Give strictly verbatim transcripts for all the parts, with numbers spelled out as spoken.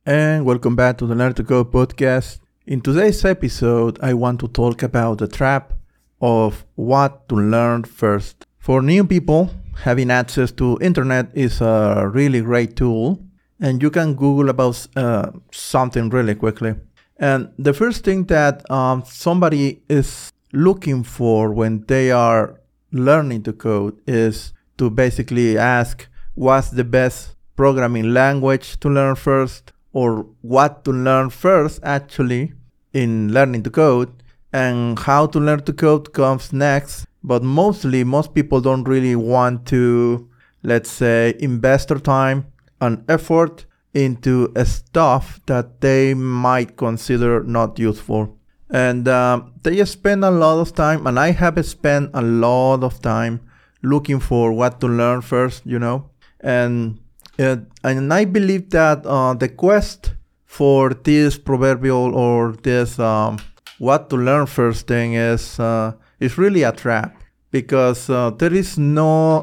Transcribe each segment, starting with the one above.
And welcome back to the Learn to Code podcast. In today's episode, I want to talk about the trap of what to learn first. For new people, having access to internet is a really great tool, and you can Google about uh, something really quickly. And the first thing that um, somebody is looking for when they are learning to code is to basically ask what's the best programming language to learn first, or what to learn first actually in learning to code, and how to learn to code comes next. But mostly, most people don't really want to, let's say, invest their time and effort into a stuff that they might consider not useful. And um, they spend a lot of time, and I have spent a lot of time looking for what to learn first, you know. And uh, and I believe that uh, the quest for this proverbial or this um, what to learn first thing is uh, is really a trap, because uh, there is no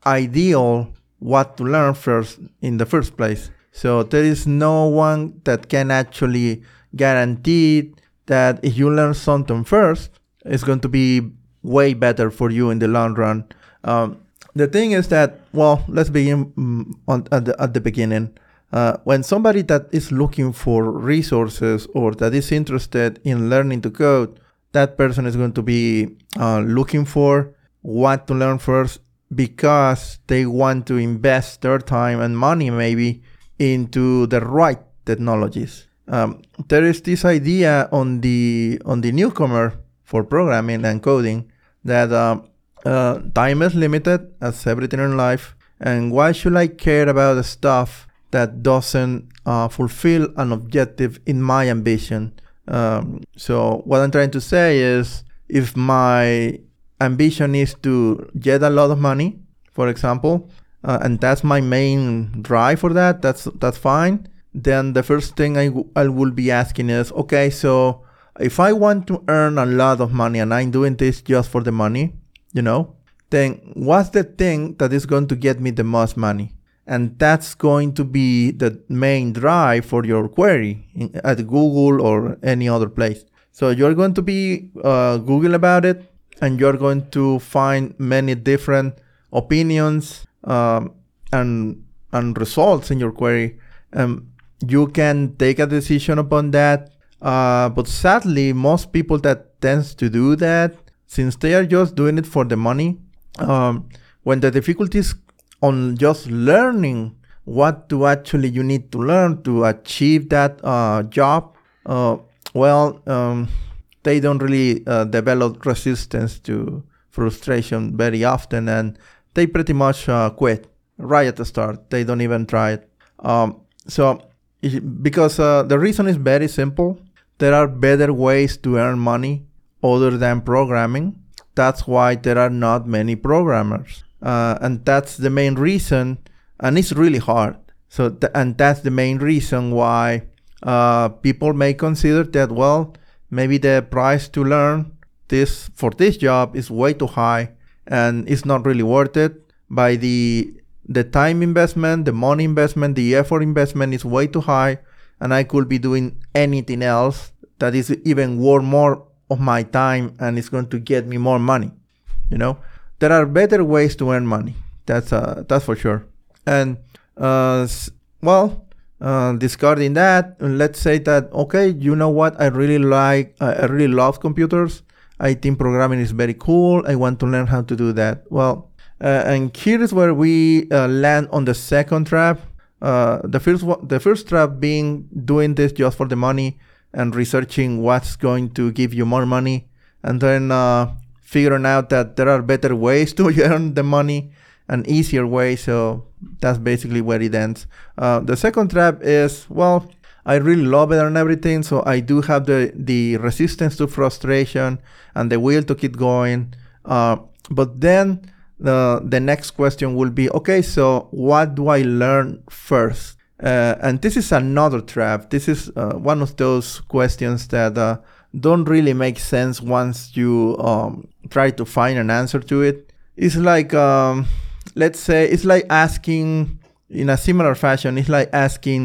ideal what to learn first in the first place. So there is no one that can actually guarantee that if you learn something first, it's going to be way better for you in the long run. Um, the thing is that, well, let's begin um, on, at, the, at the beginning. Uh, when somebody that is looking for resources or that is interested in learning to code, that person is going to be uh, looking for what to learn first because they want to invest their time and money maybe into the right technologies. Um, there is this idea on the on the newcomer for programming and coding that uh, uh, time is limited, as everything in life, and why should I care about the stuff that doesn't uh, fulfill an objective in my ambition? Um, so what I'm trying to say is, if my ambition is to get a lot of money, for example, uh, and that's my main drive for that, that's that's fine. Then the first thing I, w- I will be asking is, okay, so if I want to earn a lot of money and I'm doing this just for the money, you know, then what's the thing that is going to get me the most money? And that's going to be the main drive for your query in, at Google or any other place. So you're going to be uh, Google about it, and you're going to find many different opinions um, and and results in your query. Um, you can take a decision upon that. Uh, but sadly, most people that tends to do that, since they are just doing it for the money, um, when the difficulties on just learning what to actually you need to learn to achieve that uh, job, uh, well, um, they don't really uh, develop resistance to frustration very often, and they pretty much uh, quit right at the start. They don't even try it. Um, so, because uh, the reason is very simple. There are better ways to earn money other than programming. That's why there are not many programmers. Uh, and that's the main reason, and it's really hard. So, th- and that's the main reason why uh, people may consider that, well, maybe the price to learn this for this job is way too high, and it's not really worth it. By the the time investment, the money investment, the effort investment is way too high, and I could be doing anything else that is even worth more of my time, and it's going to get me more money. You know, there are better ways to earn money. That's uh, that's for sure. And uh, well, uh, discarding that, let's say that, okay, you know what? I really like, uh, I really love computers. I think programming is very cool. I want to learn how to do that. Well, uh, and here is where we uh, land on the second trap. Uh, the first one, the first trap being doing this just for the money and researching what's going to give you more money, and then uh, figuring out that there are better ways to earn the money, an easier way. So that's basically where it ends. Uh, the second trap is, well, I really love it and everything, so I do have the, the resistance to frustration and the will to keep going. Uh, but then the the next question will be, okay, so what do I learn first? Uh, and this is another trap. This is uh, one of those questions that uh, don't really make sense once you um, try to find an answer to it. It's like, um, let's say, it's like asking, in a similar fashion, it's like asking,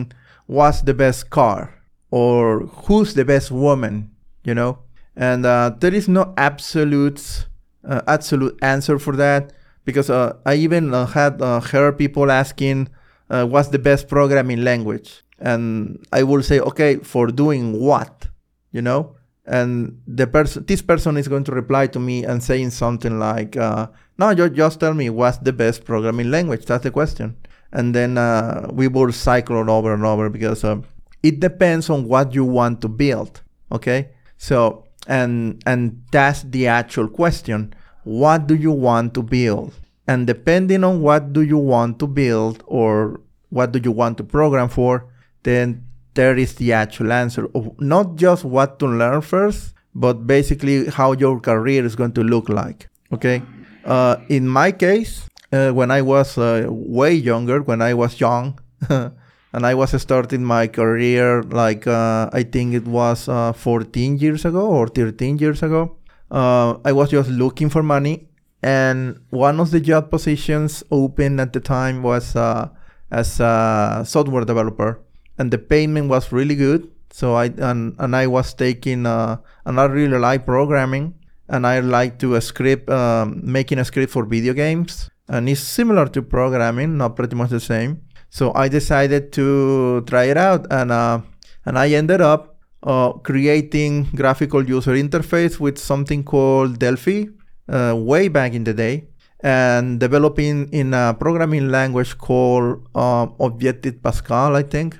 what's the best car, or who's the best woman, you know? And uh, there is no absolute, uh, absolute answer for that, because uh, I even uh, had uh, heard people asking, uh, what's the best programming language? And I will say, okay, for doing what, you know? And the person, this person is going to reply to me and saying something like, uh, no, you just tell me what's the best programming language. That's the question. And then uh, we will cycle it over and over, because uh, it depends on what you want to build. Okay. So, and, and that's the actual question. What do you want to build? And depending on what do you want to build, or what do you want to program for, then there is the actual answer of not just what to learn first, but basically how your career is going to look like. Okay. Uh, in my case, uh, when I was uh, way younger, when I was young, and I was starting my career, like uh, I think it was uh, fourteen years ago or thirteen years ago, uh, I was just looking for money. And one of the job positions open at the time was uh, as a software developer. And the payment was really good. So I and, and I was taking uh, and I really like programming, and I like to a script, um, making a script for video games, and it's similar to programming, not pretty much the same. So I decided to try it out, and uh, and I ended up uh, creating graphical user interface with something called Delphi uh, way back in the day, and developing in a programming language called uh, Objective Pascal, I think.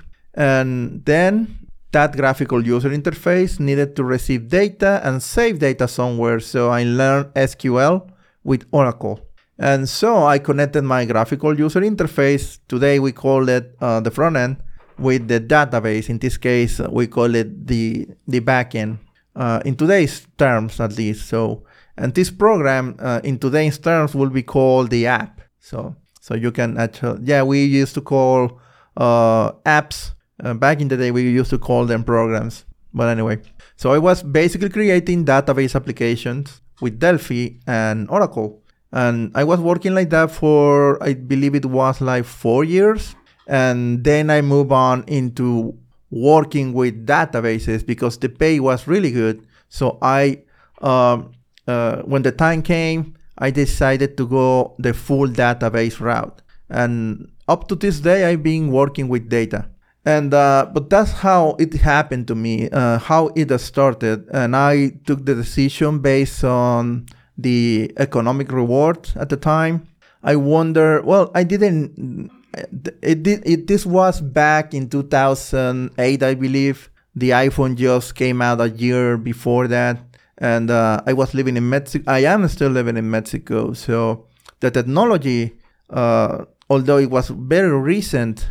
And then that graphical user interface needed to receive data and save data somewhere. So I learned S Q L with Oracle. And so I connected my graphical user interface. Today we call it uh, the front end with the database. In this case, uh, we call it the, the back end, uh, in today's terms at least. So, and this program uh, in today's terms will be called the app. So, so you can actually, yeah, we used to call uh, apps. Uh, back in the day, we used to call them programs. But anyway, so I was basically creating database applications with Delphi and Oracle. And I was working like that for, I believe it was like four years. And then I moved on into working with databases because the pay was really good. So I, um, uh, when the time came, I decided to go the full database route. And up to this day, I've been working with data. And uh, but that's how it happened to me, uh, how it started. And I took the decision based on the economic reward at the time. I wonder, well, I didn't, it did, it, this was back in two thousand eight, I believe. The iPhone just came out a year before that. And uh, I was living in Mexico. I am still living in Mexico. So the technology, uh, although it was very recent,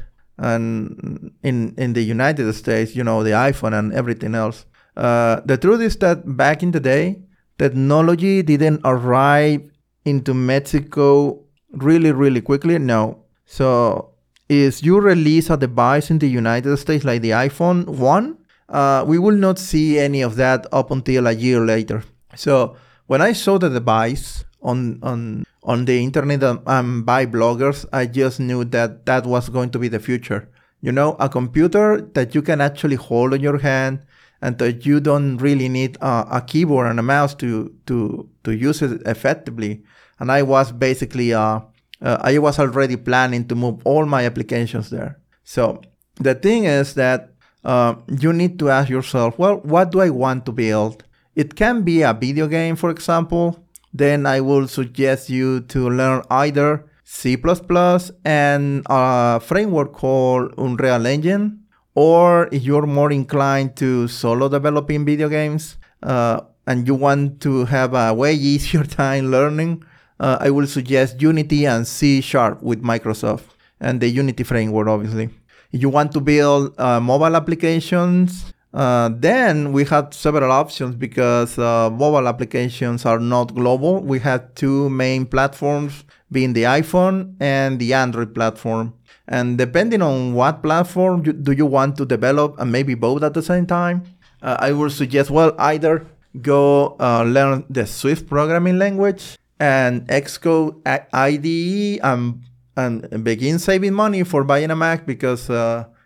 and in in the United States, you know, the iPhone and everything else. Uh, the truth is that back in the day, technology didn't arrive into Mexico really, really quickly. No. So if you release a device in the United States like the iPhone one, uh, we will not see any of that up until a year later. So when I saw the device on on on the internet and um, by bloggers, I just knew that that was going to be the future. You know, a computer that you can actually hold in your hand and that you don't really need uh, a keyboard and a mouse to to to use it effectively. And I was basically, uh, uh, I was already planning to move all my applications there. So the thing is that uh, you need to ask yourself, well, what do I want to build? It can be a video game, for example. Then I will suggest you to learn either C plus plus and a framework called Unreal Engine, or if you're more inclined to solo developing video games uh, and you want to have a way easier time learning, uh, I will suggest Unity and C Sharp with Microsoft and the Unity framework, obviously. If you want to build uh, mobile applications, Uh, then we have several options because uh, mobile applications are not global. We have two main platforms, being the iPhone and the Android platform. And depending on what platform you, do you want to develop, and maybe both at the same time, uh, I would suggest, well, either go uh, learn the Swift programming language and Xcode I D E and, and begin saving money for buying a Mac, because uh,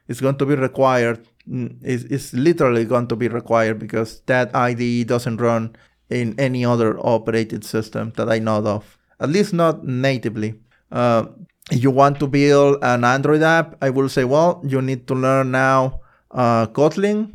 is going to be required. Is is literally going to be required because that I D E doesn't run in any other operating system that I know of, at least not natively. Uh, if you want to build an Android app, I will say, well, you need to learn now uh, Kotlin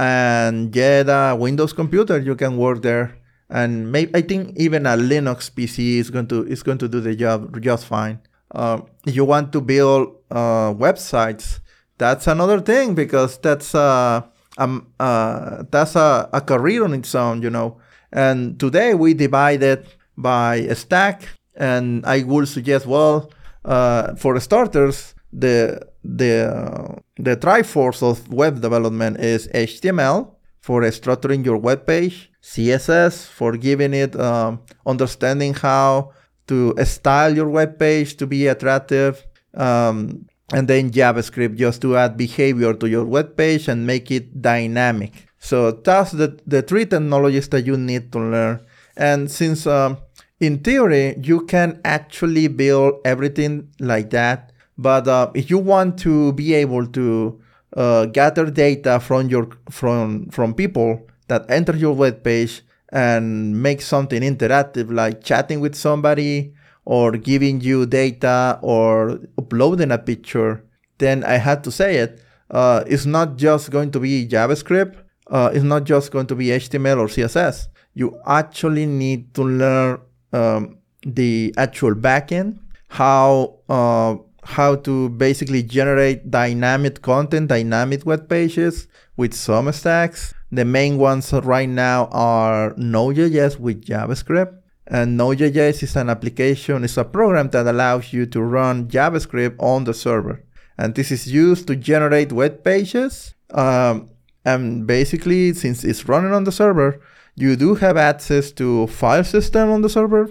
and get a Windows computer. You can work there, and maybe I think even a Linux P C is going to is going to do the job just fine. Uh, if you want to build uh, websites, that's another thing because that's uh, um, uh, that's a, a career on its own, you know. And today we divide it by a stack, and I would suggest, well, uh, for starters, the the uh, the Triforce of web development is H T M L for structuring your web page, C S S for giving it um, understanding how to style your web page to be attractive. Um, And then JavaScript just to add behavior to your web page and make it dynamic. So that's the, the three technologies that you need to learn. And since um, in theory, you can actually build everything like that. But uh, if you want to be able to uh, gather data from your from from people that enter your web page and make something interactive like chatting with somebody, or giving you data, or uploading a picture, then I had to say it. Uh, it's not just going to be JavaScript. Uh, it's not just going to be H T M L or C S S. You actually need to learn um, the actual backend, how uh, how to basically generate dynamic content, dynamic web pages with some stacks. The main ones right now are Node.js with JavaScript. And Node.js is an application, it's a program that allows you to run JavaScript on the server. And this is used to generate web pages. Um, and basically, since it's running on the server, you do have access to file system on the server,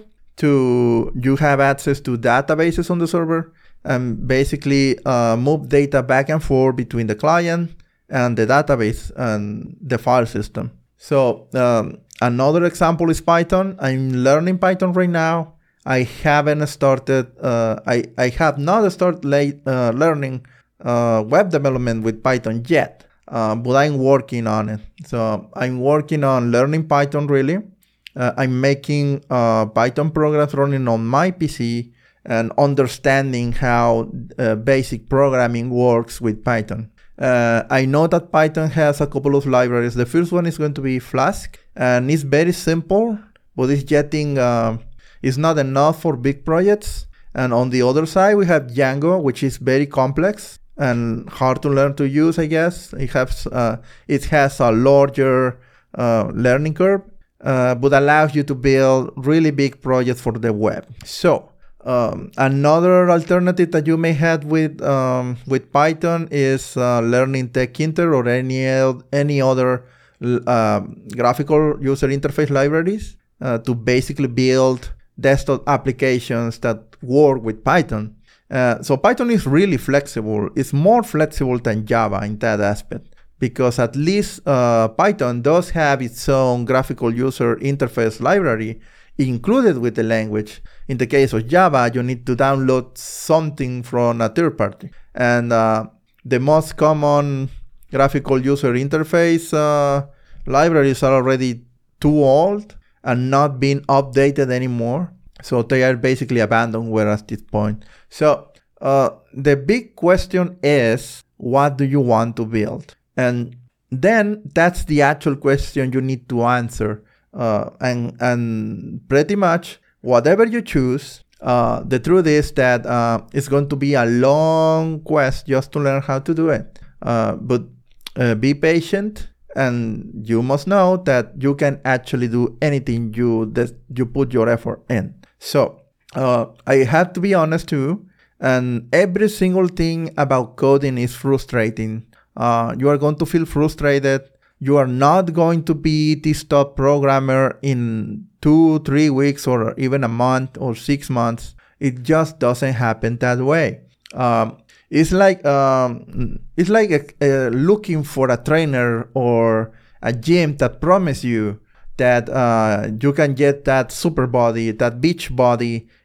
to you have access to databases on the server, and basically uh, move data back and forth between the client and the database and the file system. So um, another example is Python. I'm learning Python right now. I haven't started, uh, I, I have not started late, uh, learning uh, web development with Python yet, uh, but I'm working on it. So I'm working on learning Python really. Uh, I'm making uh, Python programs running on my P C and understanding how uh, basic programming works with Python. Uh, I know that Python has a couple of libraries. The first one is going to be Flask, and it's very simple, but it's getting, uh, it's not enough for big projects. And on the other side, we have Django, which is very complex and hard to learn to use, I guess. It has, uh, it has a larger uh, learning curve, uh, but allows you to build really big projects for the web. So Um, another alternative that you may have with um, with Python is uh, learning Tkinter or any any other uh, graphical user interface libraries uh, to basically build desktop applications that work with Python. Uh, so Python is really flexible. It's more flexible than Java in that aspect, because at least uh, Python does have its own graphical user interface library included with the language. In the case of Java, you need to download something from a third party. And uh, the most common graphical user interface uh, libraries are already too old and not being updated anymore. So they are basically abandonware at this point. So uh, the big question is, what do you want to build? And then that's the actual question you need to answer. Uh, and and pretty much whatever you choose, uh, the truth is that uh, it's going to be a long quest just to learn how to do it. Uh, but uh, be patient, and you must know that you can actually do anything you that you put your effort in. So uh, I have to be honest too, and every single thing about coding is frustrating. Uh, you are going to feel frustrated. You are not going to be this top programmer in two, three weeks, or even a month or six months. It just doesn't happen that way. Um, it's like um, it's like a, a looking for a trainer or a gym that promise you that uh, you can get that super body, that beach body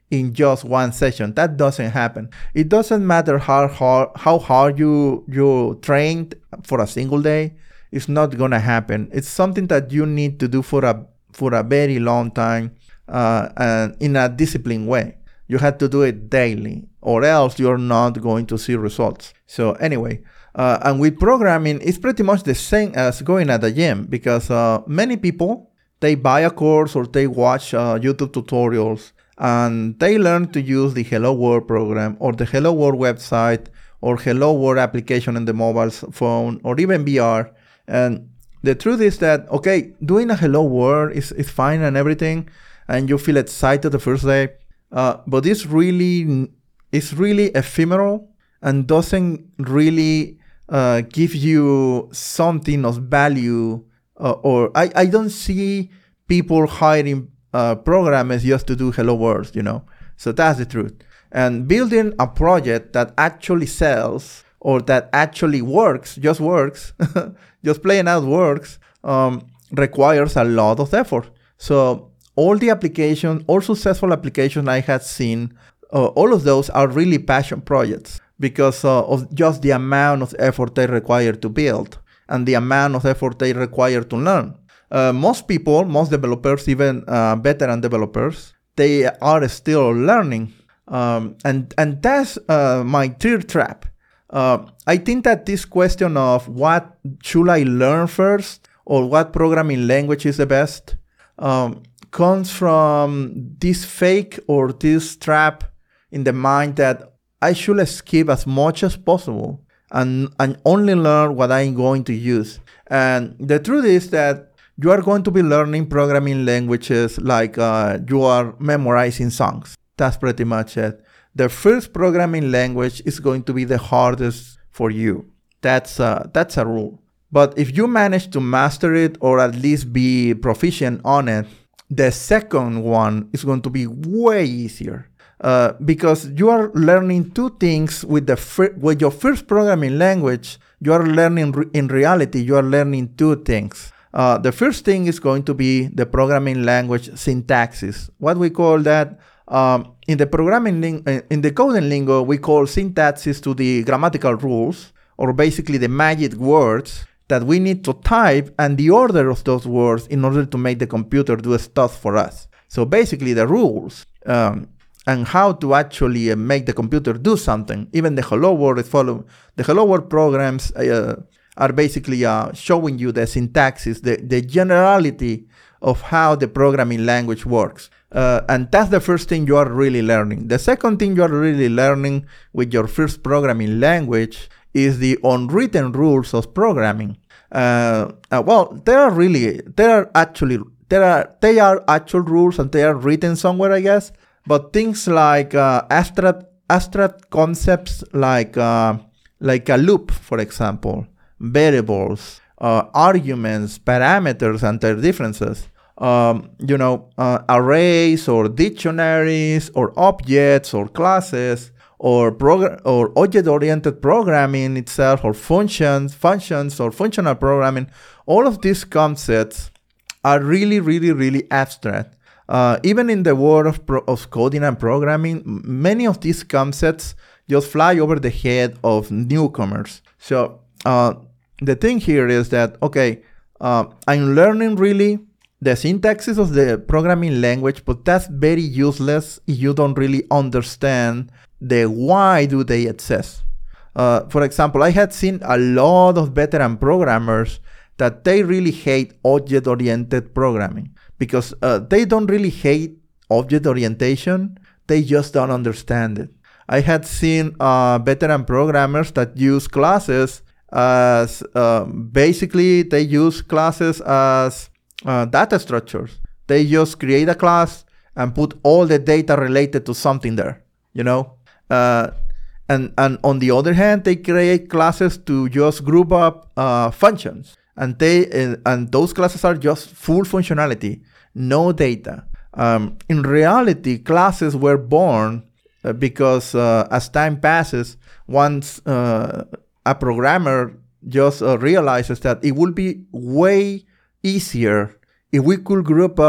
in just one session. That doesn't happen. It doesn't matter how hard, how hard you, you trained for a single day. It's not going to happen. It's something that you need to do for a, for a very long time uh, and in a disciplined way. You have to do it daily, or else you're not going to see results. So anyway, uh, and with programming, it's pretty much the same as going at the gym, because uh, many people, they buy a course or they watch uh, YouTube tutorials and they learn to use the Hello World program or the Hello World website or Hello World application in the mobile phone or even V R. And the truth is that, okay, doing a Hello World is, is fine and everything, and you feel excited the first day. Uh, but it's really, it's really ephemeral and doesn't really uh, give you something of value. Uh, or I, I don't see people hiring uh, programmers just to do Hello World, you know. So that's the truth. And building a project that actually sells or that actually works, just works, just playing out works, um, requires a lot of effort. So all the applications, all successful applications I had seen, uh, all of those are really passion projects because uh, of just the amount of effort they require to build and the amount of effort they require to learn. Uh, most people, most developers, even uh, veteran developers, they are still learning. Um, and, and that's uh, my third trap. Uh, I think that this question of what should I learn first or what programming language is the best, um, comes from this fake or this trap in the mind that I should skip as much as possible and, and only learn what I'm going to use. And the truth is that you are going to be learning programming languages like uh, you are memorizing songs. That's pretty much it. The first programming language is going to be the hardest for you. That's, uh, that's a rule. But if you manage to master it or at least be proficient on it, the second one is going to be way easier uh, because you are learning two things with the fir- with your first programming language. You are learning re- in reality. You are learning two things. Uh, the first thing is going to be the programming language syntaxes. What we call that um, in the programming ling- in the coding lingo, we call syntaxes to the grammatical rules, or basically the magic words that we need to type and the order of those words in order to make the computer do stuff for us. So basically the rules um, and how to actually uh, make the computer do something. Even the Hello World is follow the Hello World programs uh, are basically uh, showing you the syntaxes, the, the generality of how the programming language works. Uh, and that's the first thing you are really learning. The second thing you are really learning with your first programming language is the unwritten rules of programming. Uh, uh, well, there are really, there are actually, there are, they are actual rules and they are written somewhere, I guess. But things like uh, abstract, abstract concepts like, uh, like a loop, for example, variables, uh, arguments, parameters, and their differences. Um, you know, uh, arrays or dictionaries or objects or classes, or progr- or object-oriented programming itself, or functions, functions or functional programming. All of these concepts are really, really, really abstract. Uh, even in the world of, pro- of coding and programming, many of these concepts just fly over the head of newcomers. So uh, the thing here is that, okay, uh, I'm learning really the syntaxes of the programming language, but that's very useless if you don't really understand the why do they exist. Uh, for example, I had seen a lot of veteran programmers that they really hate object-oriented programming because uh, they don't really hate object orientation, they just don't understand it. I had seen uh, veteran programmers that use classes as, uh, basically they use classes as uh, data structures. They just create a class and put all the data related to something there, you know? Uh, and, and on the other hand, they create classes to just group up uh, functions. And they uh, and those classes are just full functionality, no data. Um, in reality, classes were born uh, because uh, as time passes, once uh, a programmer just uh, realizes that it would be way easier if we could group up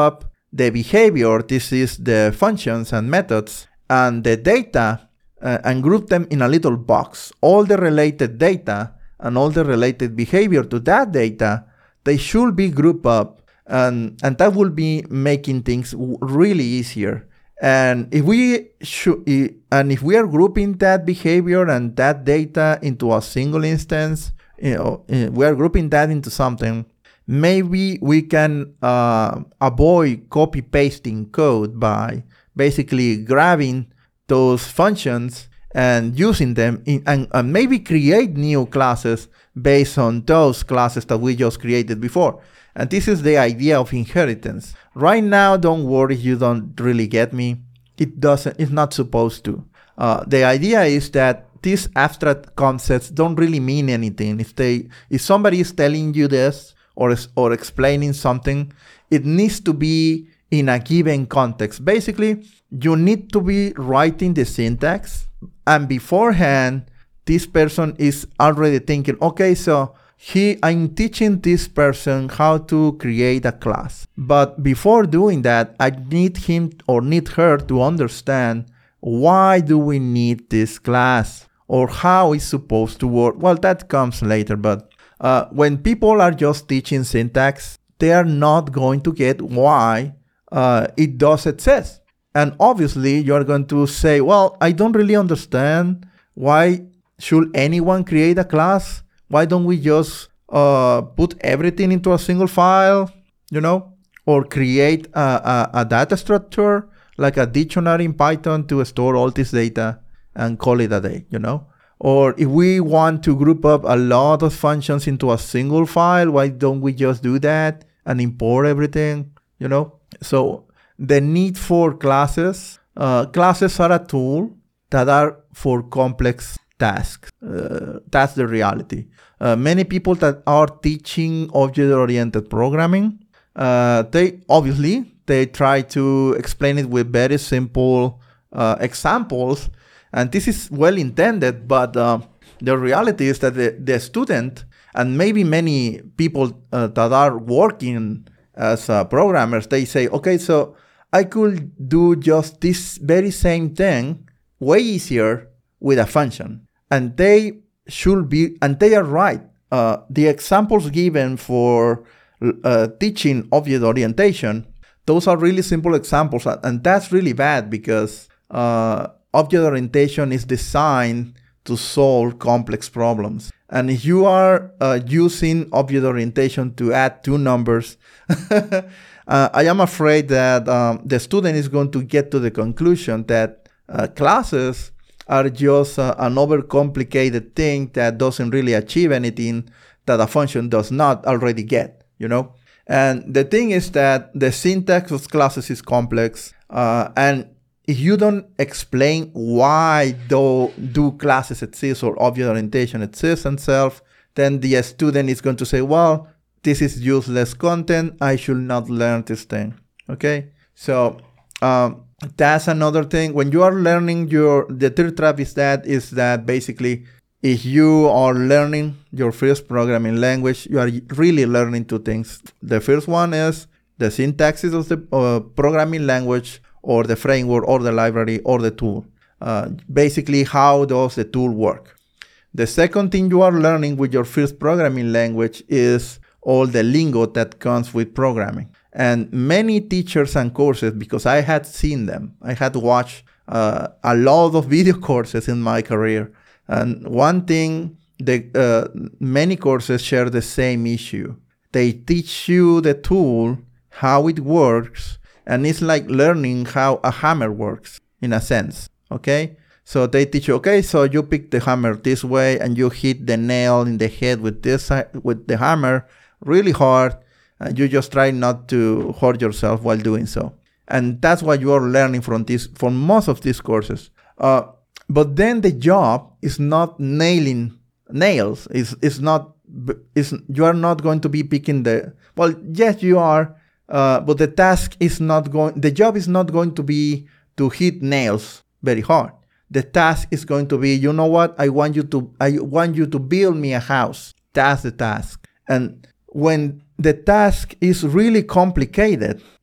the behavior, this is the functions and methods, and the data, uh, and group them in a little box. All the related data and all the related behavior to that data, they should be grouped up, and, and that will be making things w- really easier. And if we should, and if we are grouping that behavior and that data into a single instance, you know, we are grouping that into something, maybe we can uh, avoid copy pasting code by basically grabbing those functions and using them in, and, and maybe create new classes based on those classes that we just created before. And this is the idea of inheritance. Right now, don't worry, you don't really get me. It doesn't, it's not supposed to. Uh, the idea is that these abstract concepts don't really mean anything. If they, if somebody is telling you this or, or explaining something, it needs to be in a given context. Basically, you need to be writing the syntax, and beforehand, this person is already thinking, okay, so he, I'm teaching this person how to create a class. But before doing that, I need him or need her to understand, why do we need this class? Or how it's supposed to work? Well, that comes later, but uh, when people are just teaching syntax, they are not going to get why uh, it does exist. And obviously, you're going to say, well, I don't really understand. Why should anyone create a class? Why don't we just uh, put everything into a single file, you know, or create a, a, a data structure like a dictionary in Python to store all this data and call it a day, you know? Or if we want to group up a lot of functions into a single file, why don't we just do that and import everything, you know? So the need for classes, uh, classes are a tool that are for complex tasks. Uh, that's the reality. Uh, many people that are teaching object-oriented programming, uh, they obviously, they try to explain it with very simple uh, examples, and this is well intended, but uh, the reality is that the, the student, and maybe many people uh, that are working as uh, programmers, they say, okay, so I could do just this very same thing way easier with a function. And they should be, and they are right. Uh, the examples given for uh, teaching object orientation, those are really simple examples. And that's really bad because uh, object orientation is designed to solve complex problems. And if you are uh, using object orientation to add two numbers, uh, I am afraid that um, the student is going to get to the conclusion that uh, classes are just uh, an overcomplicated thing that doesn't really achieve anything that a function does not already get, you know? And the thing is that the syntax of classes is complex, uh, and if you don't explain why do, do classes exist or object orientation exists itself, then the student is going to say, well, this is useless content, I should not learn this thing, okay? So, um, that's another thing. When you are learning your, the third trap is that, is that basically, if you are learning your first programming language, you are really learning two things. The first one is the syntaxes of the uh, programming language, or the framework, or the library, or the tool. Uh, basically, how does the tool work? The second thing you are learning with your first programming language is all the lingo that comes with programming. And many teachers and courses, because I had seen them, I had watched uh, a lot of video courses in my career. And one thing, the, uh, many courses share the same issue. They teach you the tool, how it works, and it's like learning how a hammer works, in a sense, okay? So they teach you, okay, so you pick the hammer this way, and you hit the nail in the head with this with the hammer really hard, and you just try not to hurt yourself while doing so. And that's what you are learning from this, from most of these courses. Uh, but then the job is not nailing nails. It's, it's not, it's, you are not going to be picking the, well, yes, you are, uh, but the task is not going, the job is not going to be to hit nails very hard. The task is going to be, you know what, I want you to, I want you to build me a house. That's the task. And when the task is really complicated,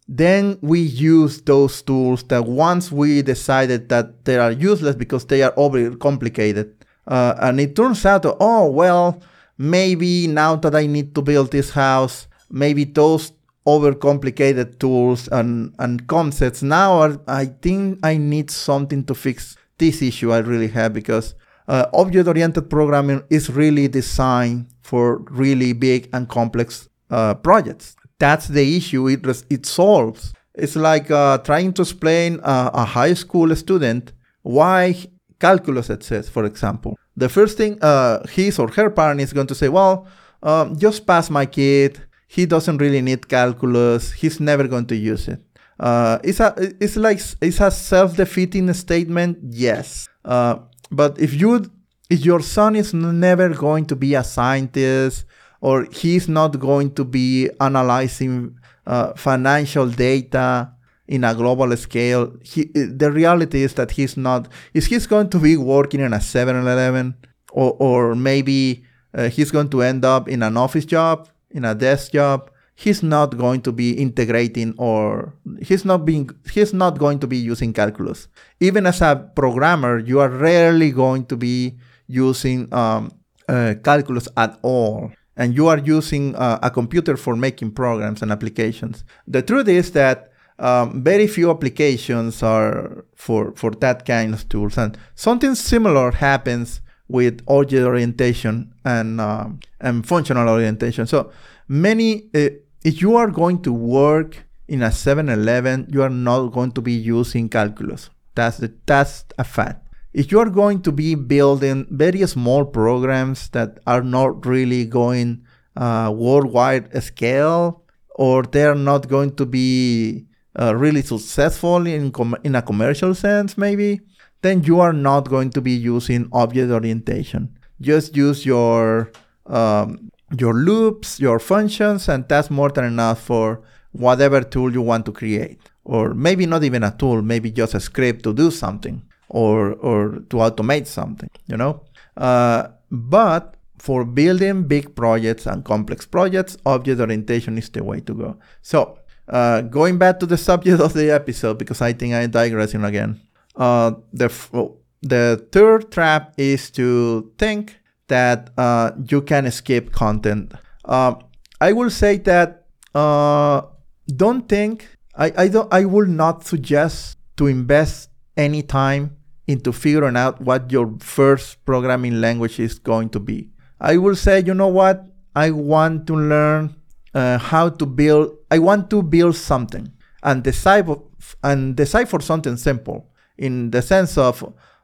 then we use those tools that once we decided that they are useless because they are overcomplicated. Uh, and it turns out, oh, well, maybe now that I need to build this house, maybe those overcomplicated tools and, and concepts now are, I think I need something to fix this issue I really have, because uh, object-oriented programming is really designed for really big and complex uh, projects. That's the issue it, it solves. It's like uh, trying to explain uh, a high school student why calculus exists, for example. The first thing uh, his or her parent is going to say, well, um, just pass my kid. He doesn't really need calculus. He's never going to use it. Uh, it's a, it's like it's a self-defeating statement, yes. Uh, but if you, if your son is never going to be a scientist, or he's not going to be analyzing uh, financial data in a global scale, he, the reality is that he's not. Is he's going to be working in a seven eleven, or or maybe uh, he's going to end up in an office job, in a desk job. He's not going to be integrating, or he's not being he's not going to be using calculus. Even as a programmer, you are rarely going to be using um, uh, calculus at all. And you are using uh, a computer for making programs and applications. The truth is that um, very few applications are for, for that kind of tools. And something similar happens with object orientation and, uh, and functional orientation. So many, uh, if you are going to work in a seven eleven, you are not going to be using calculus. That's, the, that's a fact. If you are going to be building very small programs that are not really going uh, worldwide scale, or they're not going to be uh, really successful in com- in a commercial sense, maybe, then you are not going to be using object orientation. Just use your um, your loops, your functions, and that's more than enough for whatever tool you want to create. Or maybe not even a tool, maybe just a script to do something. Or, or to automate something, you know. Uh, but for building big projects and complex projects, object orientation is the way to go. So uh, going back to the subject of the episode, because I think I'm digressing again. Uh, the f- the third trap is to think that uh, you can skip content. Uh, I will say that uh, don't think. I I don't. I will not suggest to invest any time into figuring out what your first programming language is going to be. I will say, you know what? I want to learn uh, how to build. I want to build something and decide and decide for something simple. In the sense of,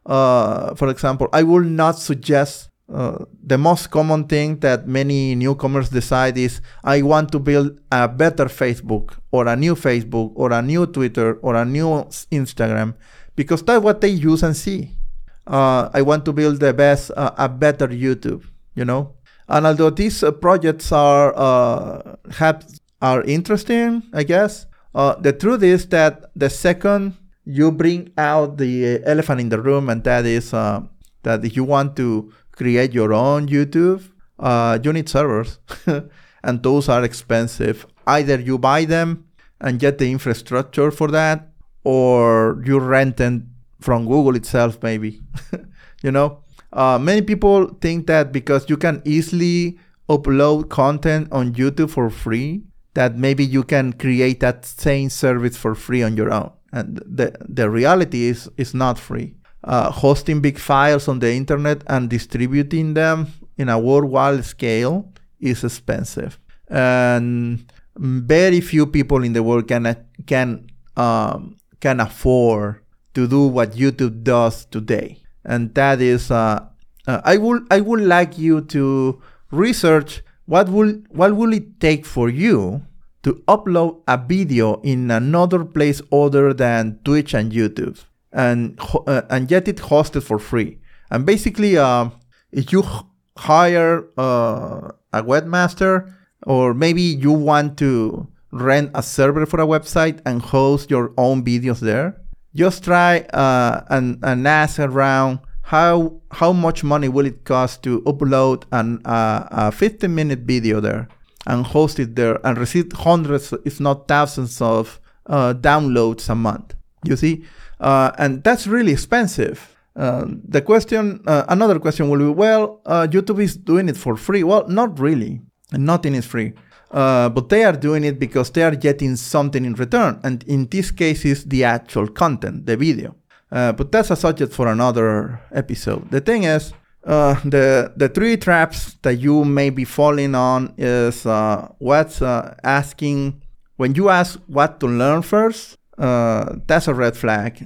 uh, for example, I will not suggest uh, the most common thing that many newcomers decide is I want to build a better Facebook or a new Facebook or a new Twitter or a new Instagram. Because that's what they use and see. Uh, I want to build the best, uh, a better YouTube, you know. And although these uh, projects are uh, have are interesting, I guess, uh, the truth is that the second you bring out the elephant in the room, and that is uh, that if you want to create your own YouTube, uh, you need servers, and those are expensive. Either you buy them and get the infrastructure for that, or you rent them from Google itself, maybe. You know, uh, many people think that because you can easily upload content on YouTube for free, that maybe you can create that same service for free on your own. And the the reality is it's not free. Uh, hosting big files on the internet and distributing them in a worldwide scale is expensive, and very few people in the world can can um, can afford to do what YouTube does today. And that is, uh, uh, I would I would like you to research what will what will it take for you to upload a video in another place other than Twitch and YouTube, and uh, and get it hosted for free. And basically, uh, if you h- hire uh, a webmaster, or maybe you want to rent a server for a website and host your own videos there, just try uh, and, and ask around how how much money will it cost to upload an, uh, a fifteen minute video there and host it there and receive hundreds, if not thousands of uh, downloads a month. You see? Uh, and that's really expensive. Uh, the question, uh, another question will be, well, uh, YouTube is doing it for free. Well, not really. Nothing is free. Uh, but they are doing it because they are getting something in return. And in this case, is the actual content, the video. Uh, but that's a subject for another episode. The thing is, uh, the the three traps that you may be falling on is uh, what's uh, asking, when you ask what to learn first, uh, that's a red flag.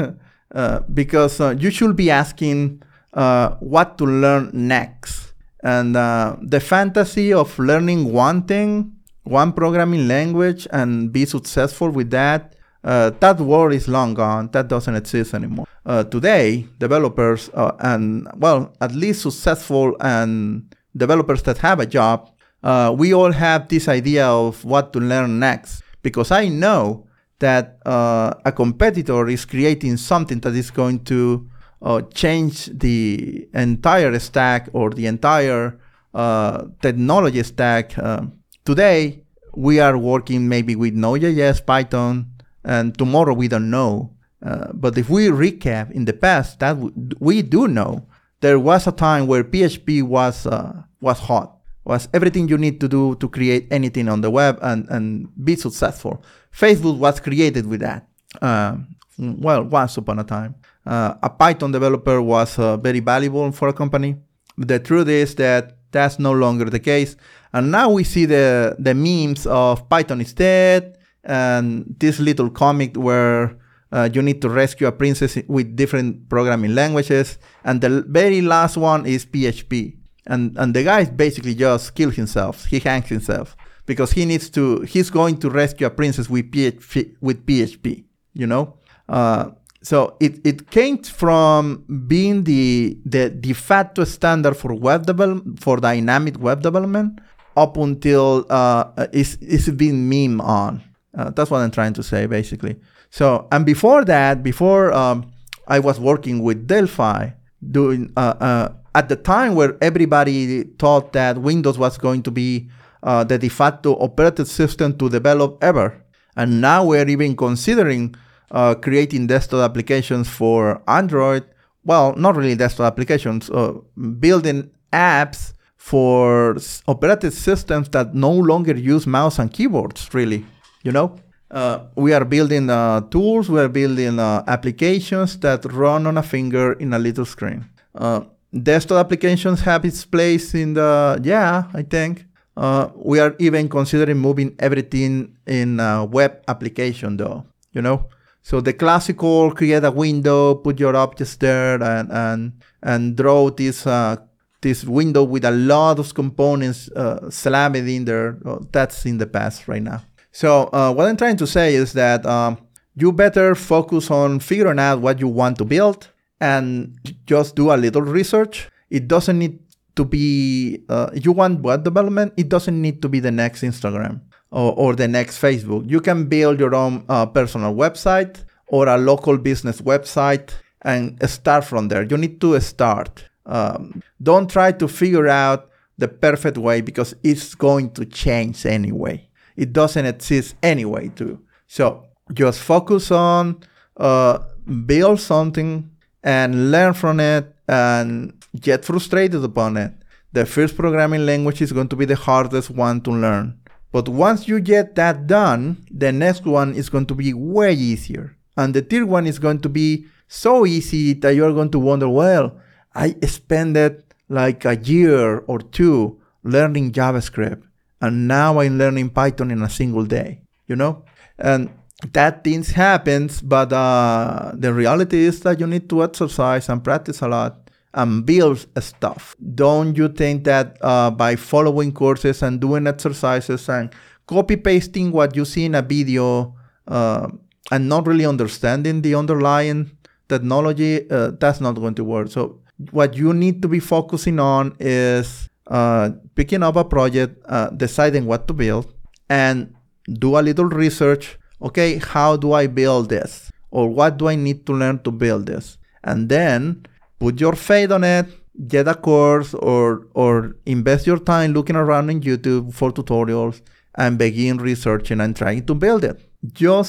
uh, because uh, you should be asking uh, what to learn next. And uh, the fantasy of learning one thing, one programming language, and be successful with that, Uh, that world is long gone. That doesn't exist anymore. Uh, today, developers uh, and, well, at least successful and developers that have a job, uh, we all have this idea of what to learn next. Because I know that uh, a competitor is creating something that is going to uh, change the entire stack or the entire uh, technology stack. Uh, today, we are working maybe with Node.js, Python, and tomorrow we don't know. Uh, but if we recap in the past, that w- we do know, there was a time where P H P was uh, was hot, was everything you need to do to create anything on the web and, and be successful. Facebook was created with that. Uh, well, once upon a time. Uh, a Python developer was uh, very valuable for a company. The truth is that that's no longer the case. And now we see the, the memes of Python is dead, and this little comic where uh, you need to rescue a princess with different programming languages. And the very last one is P H P. And and the guy basically just kills himself. He hangs himself because he needs to, he's going to rescue a princess with P H P, with P H P, you know? Uh, so it, it came from being the, the de facto standard for web development, for dynamic web development, up until uh, it's, it's been meme on. Uh, that's what I'm trying to say, basically. So, and before that, before um, I was working with Delphi, doing uh, uh, at the time where everybody thought that Windows was going to be uh, the de facto operating system to develop ever. And now we're even considering uh, creating desktop applications for Android. Well, not really desktop applications, uh, building apps for operating systems that no longer use mouse and keyboards, really. You know, uh, we are building uh, tools, we are building uh, applications that run on a finger in a little screen. Uh, desktop applications have its place in the, yeah, I think. Uh, we are even considering moving everything in a web application though, you know. So the classical create a window, put your objects there and and, and draw this uh, this window with a lot of components, uh, slam it in there, well, that's in the past right now. So uh, what I'm trying to say is that um, you better focus on figuring out what you want to build and just do a little research. It doesn't need to be, uh, if you want web development, it doesn't need to be the next Instagram or, or the next Facebook. You can build your own uh, personal website or a local business website and start from there. You need to start. Um, don't try to figure out the perfect way because it's going to change anyway. It doesn't exist anyway, too. So just focus on uh, build something and learn from it and get frustrated upon it. The first programming language is going to be the hardest one to learn. But once you get that done, the next one is going to be way easier. And the third one is going to be so easy that you're going to wonder, well, I spent like a year or two learning JavaScript. And now I'm learning Python in a single day, you know? And that things happens, but uh, the reality is that you need to exercise and practice a lot and build stuff. Don't you think that uh, by following courses and doing exercises and copy-pasting what you see in a video uh, and not really understanding the underlying technology, uh, that's not going to work. So what you need to be focusing on is Uh, picking up a project, uh, deciding what to build, and do a little research. Okay, how do I build this? Or what do I need to learn to build this? And then put your faith on it, get a course, or or invest your time looking around in YouTube for tutorials and begin researching and trying to build it. Just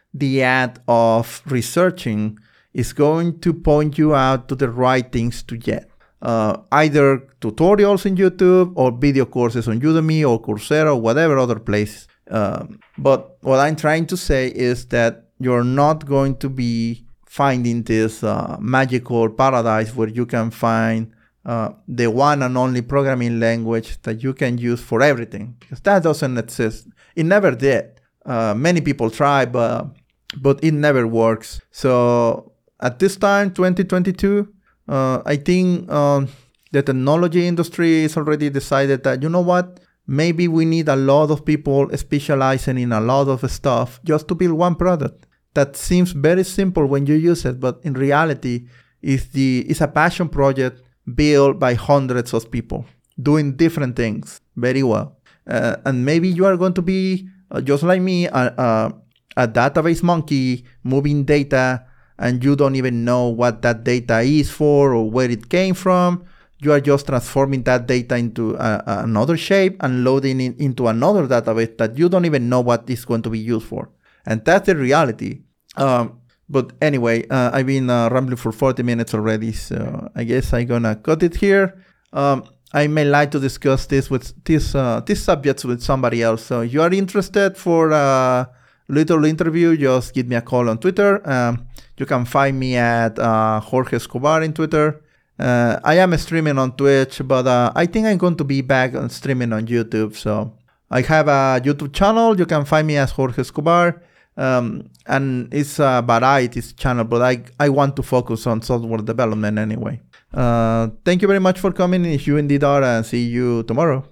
the act of researching is going to point you out to the right things to get. Uh, either tutorials on YouTube or video courses on Udemy or Coursera or whatever other place. Um, but what I'm trying to say is that you're not going to be finding this uh, magical paradise where you can find uh, the one and only programming language that you can use for everything, because that doesn't exist. It never did. Uh, many people try, but, but it never works. So at this time, twenty twenty-two, Uh, I think uh, the technology industry is already decided that, you know what, maybe we need a lot of people specializing in a lot of stuff just to build one product. That seems very simple when you use it, but in reality, it's, the, it's a passion project built by hundreds of people doing different things very well. Uh, and maybe you are going to be, uh, just like me, a, a, a database monkey moving data, and you don't even know what that data is for or where it came from. You are just transforming that data into a, a, another shape and loading it into another database that you don't even know what it's going to be used for. And that's the reality. Um, but anyway, uh, I've been uh, rambling for forty minutes already, so I guess I'm gonna cut it here. Um, I may like to discuss this with this uh, these subjects with somebody else. So if you are interested for a little interview, just give me a call on Twitter. Um, You can find me at uh, Jorge Escobar in Twitter. Uh, I am streaming on Twitch, but uh, I think I'm going to be back on streaming on YouTube. So I have a YouTube channel. You can find me as Jorge Escobar. Um, and it's a variety channel, but I, I want to focus on software development anyway. Uh, thank you very much for coming. If you indeed are, and see you tomorrow.